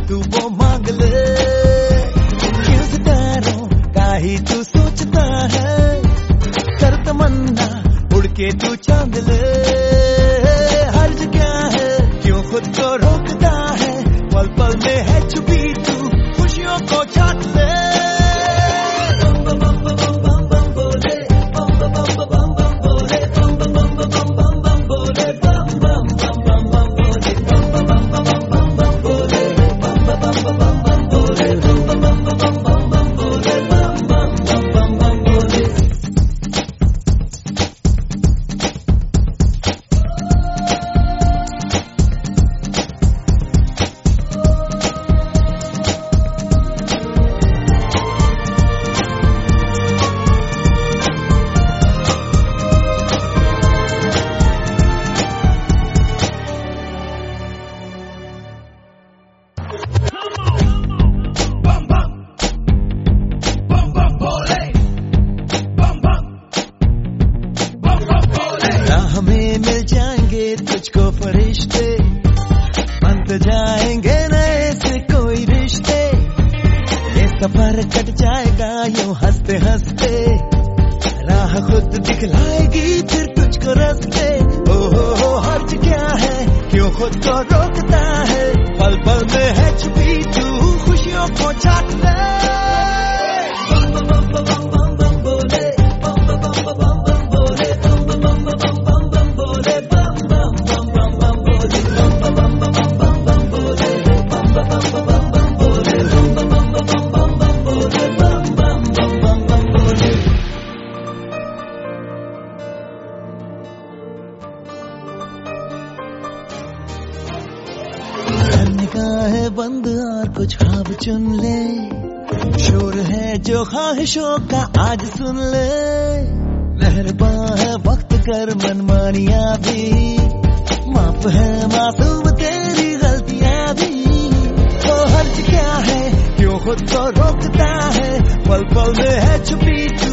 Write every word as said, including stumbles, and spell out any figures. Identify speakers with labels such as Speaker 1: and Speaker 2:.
Speaker 1: तू वो मांग ले। क्यों सितारों का ही तू सोचता है, कर तमन्ना उड़ के तू चांद ले। हर्ज क्या है, क्यों खुद को रोकता है, पल पल में है छुपी तू खुशियों को चाट ले। हमें मिल जाएंगे तुझको फरिश्ते, बन जाएंगे नए से कोई रिश्ते। ये सफर कट जाएगा यूं हंसते हंसते, राह खुद दिखलाएगी फिर तुझको रास्ते। ओ हो हो हर्ज क्या है, क्यों खुद को रोकता है, पल पल में है छुपी तू खुशियों को चाट ले। है बंद और कुछ ख्वाब चुन ले, शोर है जो ख्वाहिशों का आज सुन ले। मेहरबान है वक्त कर मनमानियां भी, माफ है मासूम तेरी गलतियां भी। तो हर्ज क्या है, क्यों खुद को रोकता है, पल पल में है छुपी तू